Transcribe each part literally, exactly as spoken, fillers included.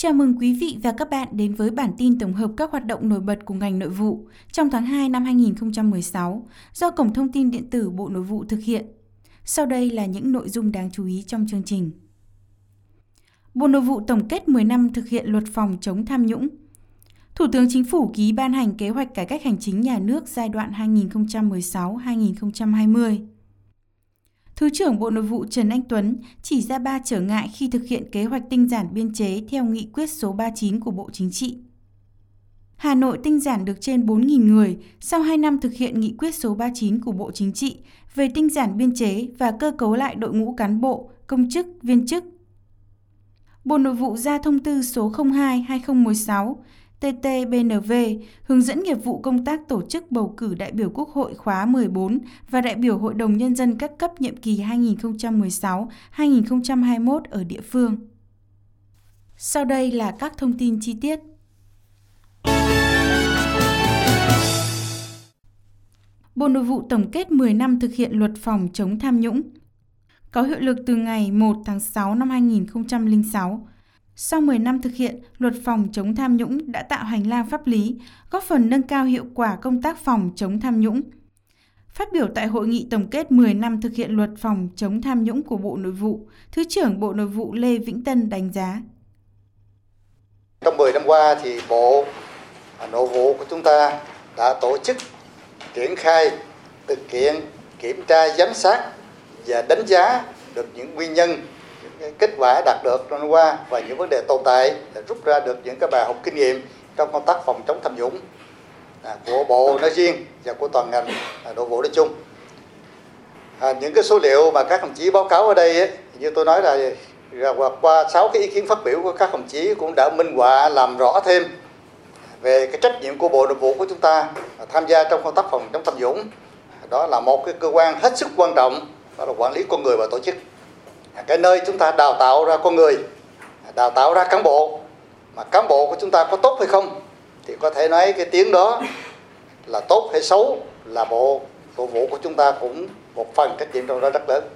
Chào mừng quý vị và các bạn đến với bản tin tổng hợp các hoạt động nổi bật của ngành nội vụ trong tháng hai năm hai nghìn không trăm mười sáu do Cổng Thông tin Điện tử Bộ Nội vụ thực hiện. Sau đây là những nội dung đáng chú ý trong chương trình. Bộ Nội vụ tổng kết mười năm thực hiện luật phòng chống tham nhũng. Thủ tướng Chính phủ ký ban hành kế hoạch cải cách hành chính nhà nước giai đoạn hai nghìn không trăm mười sáu đến hai nghìn không trăm hai mươi. Thứ trưởng Bộ Nội vụ Trần Anh Tuấn chỉ ra ba trở ngại khi thực hiện kế hoạch tinh giản biên chế theo nghị quyết số ba mươi chín của Bộ Chính trị. Hà Nội tinh giản được trên bốn nghìn người sau hai năm thực hiện nghị quyết số ba mươi chín của Bộ Chính trị về tinh giản biên chế và cơ cấu lại đội ngũ cán bộ, công chức, viên chức. Bộ Nội vụ ra thông tư số không hai trên hai nghìn không trăm mười sáu T T B N V hướng dẫn nghiệp vụ công tác tổ chức bầu cử đại biểu Quốc hội khóa mười bốn và đại biểu Hội đồng Nhân dân các cấp nhiệm kỳ hai nghìn không trăm mười sáu đến hai nghìn không trăm hai mươi mốt ở địa phương. Sau đây là các thông tin chi tiết. Bộ Nội vụ tổng kết mười năm thực hiện luật phòng chống tham nhũng. Có hiệu lực từ ngày một tháng sáu năm hai nghìn không trăm lẻ sáu. Sau mười năm thực hiện, luật phòng chống tham nhũng đã tạo hành lang pháp lý, góp phần nâng cao hiệu quả công tác phòng chống tham nhũng. Phát biểu tại hội nghị tổng kết mười năm thực hiện luật phòng chống tham nhũng của Bộ Nội vụ, Thứ trưởng Bộ Nội vụ Lê Vĩnh Tân đánh giá. Trong mười năm qua thì Bộ Nội vụ của chúng ta đã tổ chức triển khai thực hiện kiểm tra giám sát và đánh giá được những nguyên nhân, những kết quả đạt được trong năm qua và những vấn đề tồn tại, để rút ra được những cái bài học kinh nghiệm trong công tác phòng chống tham nhũng của Bộ nói riêng và của toàn ngành nội vụ nói chung. À, những cái số liệu mà các đồng chí báo cáo ở đây ấy, như tôi nói là qua sáu cái ý kiến phát biểu của các đồng chí cũng đã minh họa làm rõ thêm về cái trách nhiệm của Bộ Nội vụ của chúng ta tham gia trong công tác phòng chống tham nhũng. Đó là một cái cơ quan hết sức quan trọng, đó là quản lý con người và tổ chức. Cái nơi chúng ta đào tạo ra con người, đào tạo ra cán bộ, mà cán bộ của chúng ta có tốt hay không thì có thể nói cái tiếng đó là tốt hay xấu là Bộ Nội vụ của chúng ta cũng một phần trách nhiệm trong đó rất lớn.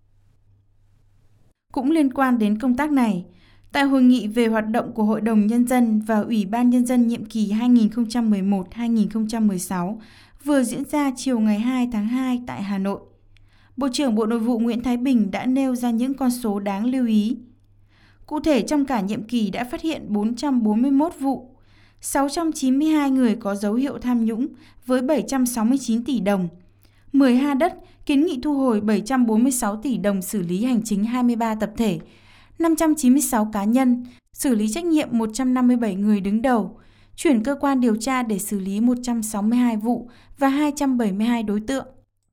Cũng liên quan đến công tác này, tại hội nghị về hoạt động của Hội đồng Nhân dân và Ủy ban Nhân dân nhiệm kỳ hai nghìn không trăm mười một đến hai nghìn không trăm mười sáu vừa diễn ra chiều ngày hai tháng hai tại Hà Nội, Bộ trưởng Bộ Nội vụ Nguyễn Thái Bình đã nêu ra những con số đáng lưu ý. Cụ thể, trong cả nhiệm kỳ đã phát hiện bốn trăm bốn mươi mốt vụ, sáu trăm chín mươi hai người có dấu hiệu tham nhũng với bảy trăm sáu mươi chín tỷ đồng, mười ha đất kiến nghị thu hồi bảy trăm bốn mươi sáu tỷ đồng, xử lý hành chính hai mươi ba tập thể, năm trăm chín mươi sáu cá nhân, xử lý trách nhiệm một trăm năm mươi bảy người đứng đầu, chuyển cơ quan điều tra để xử lý một trăm sáu mươi hai vụ và hai trăm bảy mươi hai đối tượng.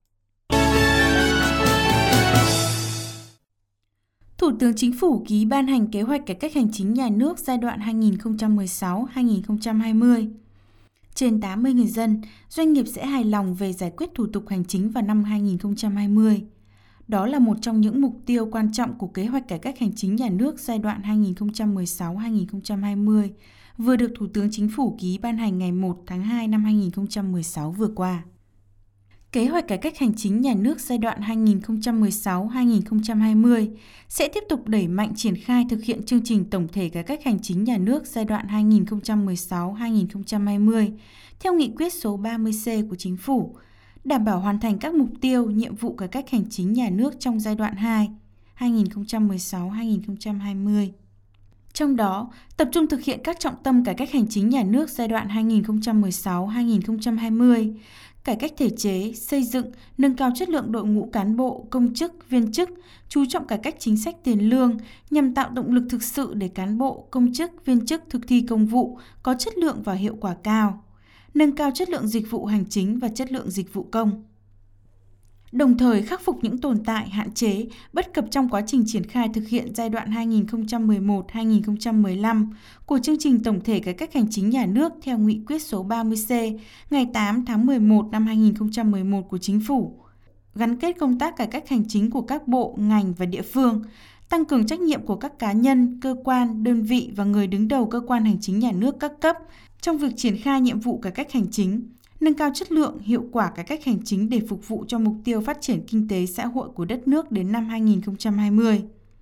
Thủ tướng Chính phủ ký ban hành kế hoạch cải cách hành chính nhà nước giai đoạn hai nghìn không trăm mười sáu đến hai nghìn không trăm hai mươi. Trên tám mươi người dân, doanh nghiệp sẽ hài lòng về giải quyết thủ tục hành chính vào năm hai nghìn không trăm hai mươi. Đó là một trong những mục tiêu quan trọng của kế hoạch cải cách hành chính nhà nước giai đoạn hai nghìn không trăm mười sáu đến hai nghìn không trăm hai mươi, vừa được Thủ tướng Chính phủ ký ban hành ngày một tháng hai năm hai nghìn không trăm mười sáu vừa qua. Kế hoạch cải cách hành chính nhà nước giai đoạn hai nghìn không trăm mười sáu đến hai nghìn không trăm hai mươi sẽ tiếp tục đẩy mạnh triển khai thực hiện chương trình tổng thể cải cách hành chính nhà nước giai đoạn hai nghìn không trăm mười sáu đến hai nghìn không trăm hai mươi theo nghị quyết số ba mươi C của Chính phủ, đảm bảo hoàn thành các mục tiêu, nhiệm vụ cải cách hành chính nhà nước trong giai đoạn hai, hai nghìn không trăm mười sáu đến hai nghìn không trăm hai mươi. Trong đó, tập trung thực hiện các trọng tâm cải cách hành chính nhà nước giai đoạn hai nghìn không trăm mười sáu đến hai nghìn không trăm hai mươi, cải cách thể chế, xây dựng, nâng cao chất lượng đội ngũ cán bộ, công chức, viên chức, chú trọng cải cách chính sách tiền lương nhằm tạo động lực thực sự để cán bộ, công chức, viên chức thực thi công vụ có chất lượng và hiệu quả cao, nâng cao chất lượng dịch vụ hành chính và chất lượng dịch vụ công. Đồng thời khắc phục những tồn tại, hạn chế, bất cập trong quá trình triển khai thực hiện giai đoạn hai nghìn không trăm mười một đến hai nghìn không trăm mười lăm của chương trình tổng thể cải cách hành chính nhà nước theo nghị quyết số ba mươi C ngày tám tháng mười một năm hai nghìn không trăm mười một của Chính phủ, gắn kết công tác cải cách hành chính của các bộ, ngành và địa phương, tăng cường trách nhiệm của các cá nhân, cơ quan, đơn vị và người đứng đầu cơ quan hành chính nhà nước các cấp trong việc triển khai nhiệm vụ cải cách hành chính, nâng cao chất lượng, hiệu quả cải cách hành chính để phục vụ cho mục tiêu phát triển kinh tế xã hội của đất nước đến năm hai nghìn không trăm hai mươi.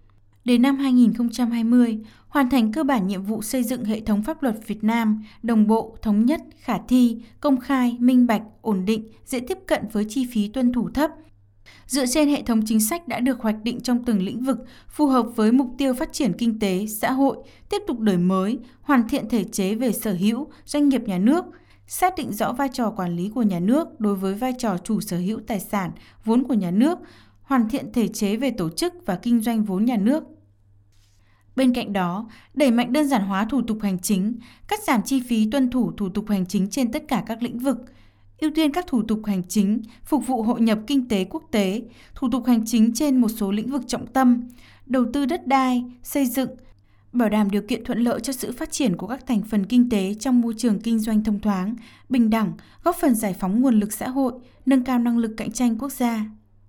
Đến năm hai nghìn không trăm hai mươi, hoàn thành cơ bản nhiệm vụ xây dựng hệ thống pháp luật Việt Nam đồng bộ, thống nhất, khả thi, công khai, minh bạch, ổn định, dễ tiếp cận với chi phí tuân thủ thấp. Dựa trên hệ thống chính sách đã được hoạch định trong từng lĩnh vực, phù hợp với mục tiêu phát triển kinh tế, xã hội, tiếp tục đổi mới, hoàn thiện thể chế về sở hữu, doanh nghiệp nhà nước, xác định rõ vai trò quản lý của nhà nước đối với vai trò chủ sở hữu tài sản, vốn của nhà nước, hoàn thiện thể chế về tổ chức và kinh doanh vốn nhà nước. Bên cạnh đó, đẩy mạnh đơn giản hóa thủ tục hành chính, cắt giảm chi phí tuân thủ thủ tục hành chính trên tất cả các lĩnh vực, ưu tiên các thủ tục hành chính phục vụ hội nhập kinh tế quốc tế, thủ tục hành chính trên một số lĩnh vực trọng tâm, đầu tư đất đai, xây dựng, bảo đảm điều kiện thuận lợi cho sự phát triển của các thành phần kinh tế trong môi trường kinh doanh thông thoáng, bình đẳng, góp phần giải phóng nguồn lực xã hội, nâng cao năng lực cạnh tranh quốc gia.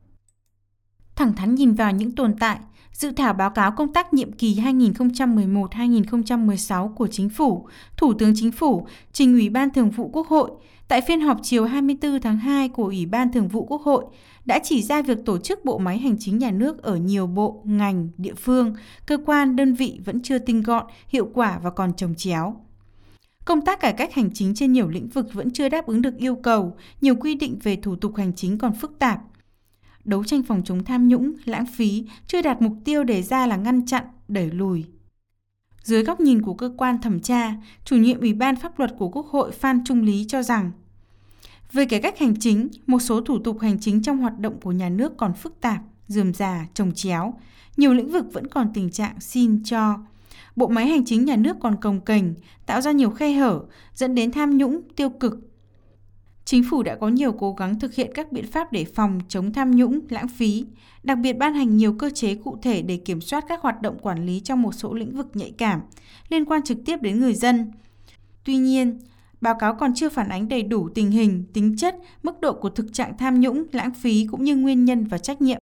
Thẳng thắn nhìn vào những tồn tại, dự thảo báo cáo công tác nhiệm kỳ hai nghìn không trăm mười một đến hai nghìn không trăm mười sáu của Chính phủ, Thủ tướng Chính phủ trình Ủy ban Thường vụ Quốc hội tại phiên họp chiều hai mươi tư tháng hai của Ủy ban Thường vụ Quốc hội đã chỉ ra việc tổ chức bộ máy hành chính nhà nước ở nhiều bộ, ngành, địa phương, cơ quan, đơn vị vẫn chưa tinh gọn, hiệu quả và còn chồng chéo. Công tác cải cách hành chính trên nhiều lĩnh vực vẫn chưa đáp ứng được yêu cầu, nhiều quy định về thủ tục hành chính còn phức tạp. Đấu tranh phòng chống tham nhũng, lãng phí chưa đạt mục tiêu đề ra là ngăn chặn, đẩy lùi. Dưới góc nhìn của cơ quan thẩm tra, chủ nhiệm Ủy ban Pháp luật của Quốc hội Phan Trung Lý cho rằng, về cải cách hành chính, một số thủ tục hành chính trong hoạt động của nhà nước còn phức tạp, rườm rà, chồng chéo, nhiều lĩnh vực vẫn còn tình trạng xin cho. Bộ máy hành chính nhà nước còn cồng kềnh, tạo ra nhiều khe hở, dẫn đến tham nhũng, tiêu cực. Chính phủ đã có nhiều cố gắng thực hiện các biện pháp để phòng chống tham nhũng, lãng phí, đặc biệt ban hành nhiều cơ chế cụ thể để kiểm soát các hoạt động quản lý trong một số lĩnh vực nhạy cảm, liên quan trực tiếp đến người dân. Tuy nhiên, báo cáo còn chưa phản ánh đầy đủ tình hình, tính chất, mức độ của thực trạng tham nhũng, lãng phí cũng như nguyên nhân và trách nhiệm.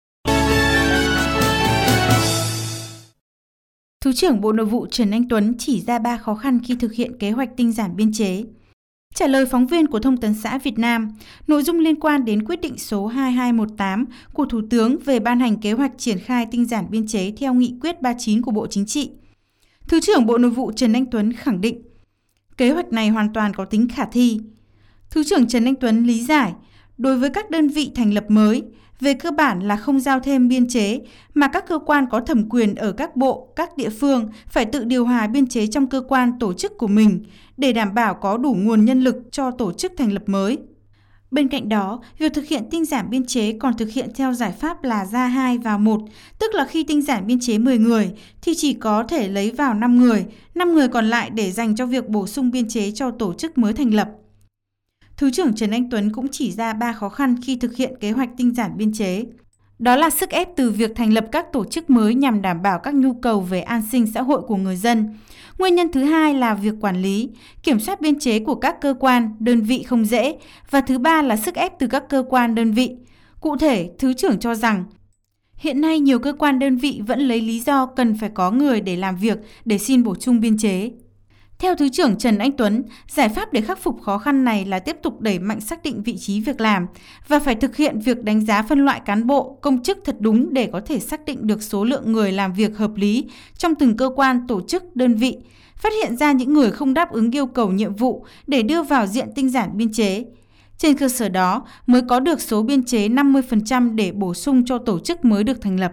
Thứ trưởng Bộ Nội vụ Trần Anh Tuấn chỉ ra ba khó khăn khi thực hiện kế hoạch tinh giản biên chế. Trả lời phóng viên của Thông tấn xã Việt Nam, nội dung liên quan đến quyết định số hai hai một tám của Thủ tướng về ban hành kế hoạch triển khai tinh giản biên chế theo nghị quyết ba mươi chín của Bộ Chính trị. Thứ trưởng Bộ Nội vụ Trần Anh Tuấn khẳng định, kế hoạch này hoàn toàn có tính khả thi. Thứ trưởng Trần Anh Tuấn lý giải, đối với các đơn vị thành lập mới, về cơ bản là không giao thêm biên chế, mà các cơ quan có thẩm quyền ở các bộ, các địa phương phải tự điều hòa biên chế trong cơ quan tổ chức của mình để đảm bảo có đủ nguồn nhân lực cho tổ chức thành lập mới. Bên cạnh đó, việc thực hiện tinh giản biên chế còn thực hiện theo giải pháp là ra hai vào một, tức là khi tinh giản biên chế mười người thì chỉ có thể lấy vào năm người, năm người còn lại để dành cho việc bổ sung biên chế cho tổ chức mới thành lập. Thứ trưởng Trần Anh Tuấn cũng chỉ ra ba khó khăn khi thực hiện kế hoạch tinh giản biên chế. Đó là sức ép từ việc thành lập các tổ chức mới nhằm đảm bảo các nhu cầu về an sinh xã hội của người dân. Nguyên nhân thứ hai là việc quản lý, kiểm soát biên chế của các cơ quan, đơn vị không dễ. Và thứ ba là sức ép từ các cơ quan, đơn vị. Cụ thể, Thứ trưởng cho rằng, hiện nay nhiều cơ quan đơn vị vẫn lấy lý do cần phải có người để làm việc để xin bổ sung biên chế. Theo Thứ trưởng Trần Anh Tuấn, giải pháp để khắc phục khó khăn này là tiếp tục đẩy mạnh xác định vị trí việc làm và phải thực hiện việc đánh giá phân loại cán bộ, công chức thật đúng để có thể xác định được số lượng người làm việc hợp lý trong từng cơ quan, tổ chức, đơn vị, phát hiện ra những người không đáp ứng yêu cầu nhiệm vụ để đưa vào diện tinh giản biên chế. Trên cơ sở đó mới có được số biên chế năm mươi phần trăm để bổ sung cho tổ chức mới được thành lập.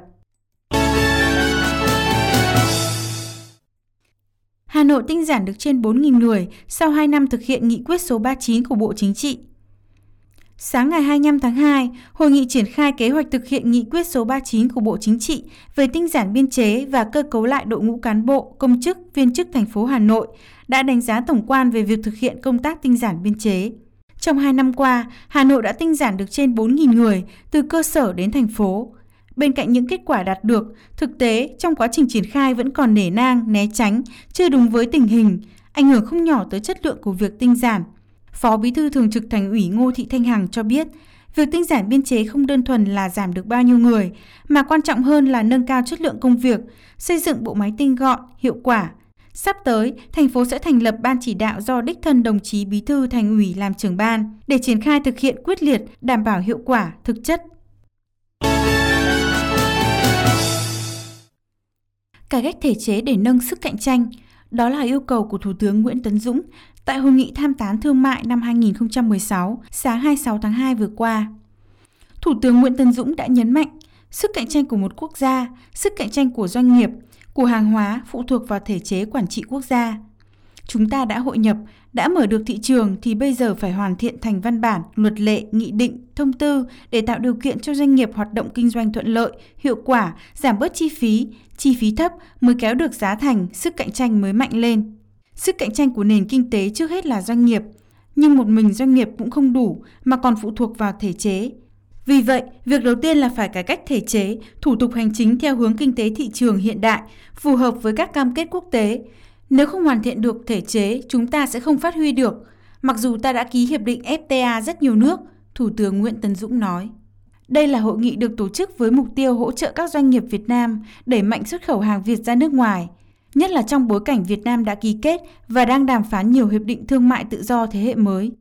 Hà Nội tinh giản được trên bốn nghìn người sau hai năm thực hiện nghị quyết số ba mươi chín của Bộ Chính trị. Sáng ngày hai mươi lăm tháng hai, Hội nghị triển khai kế hoạch thực hiện nghị quyết số ba mươi chín của Bộ Chính trị về tinh giản biên chế và cơ cấu lại đội ngũ cán bộ, công chức, viên chức thành phố Hà Nội đã đánh giá tổng quan về việc thực hiện công tác tinh giản biên chế. Trong hai năm qua, Hà Nội đã tinh giản được trên bốn nghìn người từ cơ sở đến thành phố. Bên cạnh những kết quả đạt được, thực tế trong quá trình triển khai vẫn còn nể nang, né tránh, chưa đúng với tình hình, ảnh hưởng không nhỏ tới chất lượng của việc tinh giản. Phó Bí thư Thường trực Thành ủy Ngô Thị Thanh Hằng cho biết, việc tinh giản biên chế không đơn thuần là giảm được bao nhiêu người, mà quan trọng hơn là nâng cao chất lượng công việc, xây dựng bộ máy tinh gọn, hiệu quả. Sắp tới, thành phố sẽ thành lập ban chỉ đạo do đích thân đồng chí Bí thư Thành ủy làm trưởng ban để triển khai thực hiện quyết liệt, đảm bảo hiệu quả, thực chất. Cải cách thể chế để nâng sức cạnh tranh, đó là yêu cầu của Thủ tướng Nguyễn Tấn Dũng tại Hội nghị tham tán thương mại năm hai nghìn không trăm mười sáu sáng hai mươi sáu tháng hai vừa qua. Thủ tướng Nguyễn Tấn Dũng đã nhấn mạnh, sức cạnh tranh của một quốc gia, sức cạnh tranh của doanh nghiệp, của hàng hóa phụ thuộc vào thể chế quản trị quốc gia. Chúng ta đã hội nhập, đã mở được thị trường thì bây giờ phải hoàn thiện thành văn bản, luật lệ, nghị định, thông tư để tạo điều kiện cho doanh nghiệp hoạt động kinh doanh thuận lợi, hiệu quả, giảm bớt chi phí, chi phí thấp mới kéo được giá thành, sức cạnh tranh mới mạnh lên. Sức cạnh tranh của nền kinh tế trước hết là doanh nghiệp, nhưng một mình doanh nghiệp cũng không đủ mà còn phụ thuộc vào thể chế. Vì vậy, việc đầu tiên là phải cải cách thể chế, thủ tục hành chính theo hướng kinh tế thị trường hiện đại, phù hợp với các cam kết quốc tế. Nếu không hoàn thiện được thể chế, chúng ta sẽ không phát huy được. Mặc dù ta đã ký hiệp định ép tê a rất nhiều nước, Thủ tướng Nguyễn Tấn Dũng nói. Đây là hội nghị được tổ chức với mục tiêu hỗ trợ các doanh nghiệp Việt Nam đẩy mạnh xuất khẩu hàng Việt ra nước ngoài, nhất là trong bối cảnh Việt Nam đã ký kết và đang đàm phán nhiều hiệp định thương mại tự do thế hệ mới.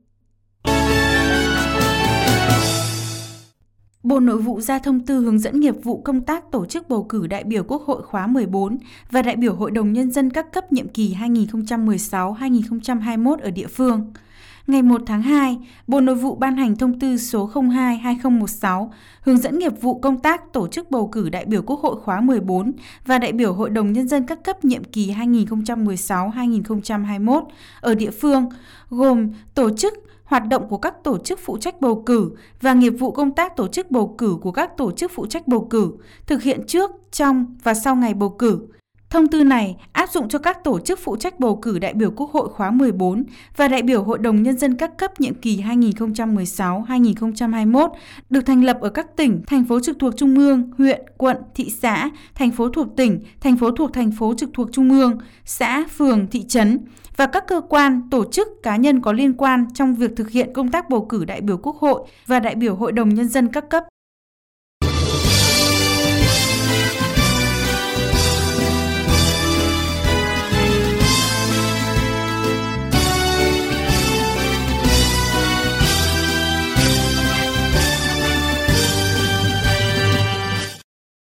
Bộ Nội vụ ra thông tư hướng dẫn nghiệp vụ công tác tổ chức bầu cử đại biểu Quốc hội khóa mười bốn và đại biểu Hội đồng Nhân dân các cấp nhiệm kỳ hai nghìn không trăm mười sáu đến hai nghìn không trăm hai mươi mốt ở địa phương. Ngày một tháng hai, Bộ Nội vụ ban hành thông tư số không hai trên hai nghìn không trăm mười sáu hướng dẫn nghiệp vụ công tác tổ chức bầu cử đại biểu Quốc hội khóa mười bốn và đại biểu Hội đồng Nhân dân các cấp nhiệm kỳ hai nghìn không trăm mười sáu đến hai nghìn không trăm hai mươi mốt ở địa phương, gồm tổ chức hoạt động của các tổ chức phụ trách bầu cử và nghiệp vụ công tác tổ chức bầu cử của các tổ chức phụ trách bầu cử, thực hiện trước, trong và sau ngày bầu cử. Thông tư này áp dụng cho các tổ chức phụ trách bầu cử đại biểu Quốc hội khóa mười bốn và đại biểu Hội đồng Nhân dân các cấp nhiệm kỳ hai nghìn không trăm mười sáu đến hai nghìn không trăm hai mươi mốt được thành lập ở các tỉnh, thành phố trực thuộc Trung ương, huyện, quận, thị xã, thành phố thuộc tỉnh, thành phố thuộc thành phố trực thuộc Trung ương, xã, phường, thị trấn và các cơ quan, tổ chức, cá nhân có liên quan trong việc thực hiện công tác bầu cử đại biểu Quốc hội và đại biểu Hội đồng Nhân dân các cấp.